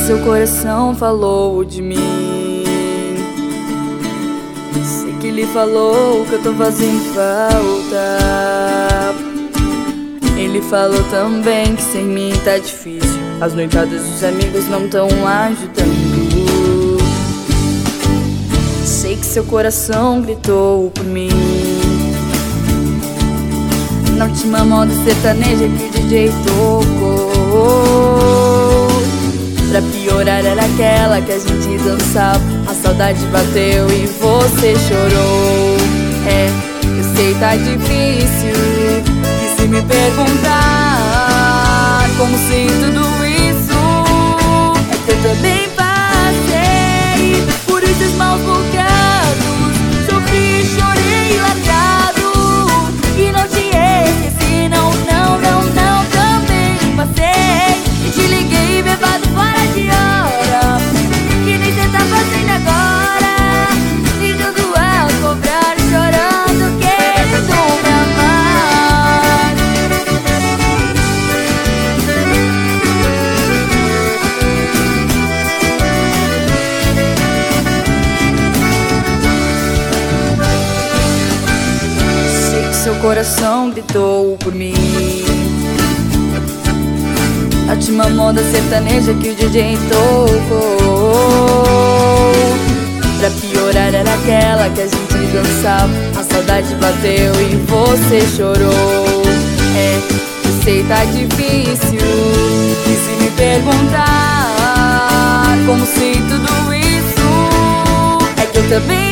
seu coração falou de mim. Sei que ele falou que eu tô fazendo falta. Ele falou também que sem mim tá difícil. As noitadas dos amigos não tão ajudando. Sei que seu coração gritou por mim. Na última moda sertaneja que o DJ tocou, pra piorar era aquela que a gente dançava. A saudade bateu e você chorou. É, eu sei tá difícil. E se me perguntar como sei tudo isso, é que eu também passei por esses maus bocados. Sofri, chorei largado e não te esqueci, não, não, não, não. Também passei e te liguei bebado fora de hora, que nem cê tá fazendo agora. E tudo ao contrário, chorando, querendo me amar. Sei que seu coração gritou por mim. A última moda sertaneja que o DJ tocou, pra piorar era aquela que a gente dançava. A saudade bateu e você chorou. É, eu sei tá difícil. E se me perguntar como sei tudo isso, é que eu também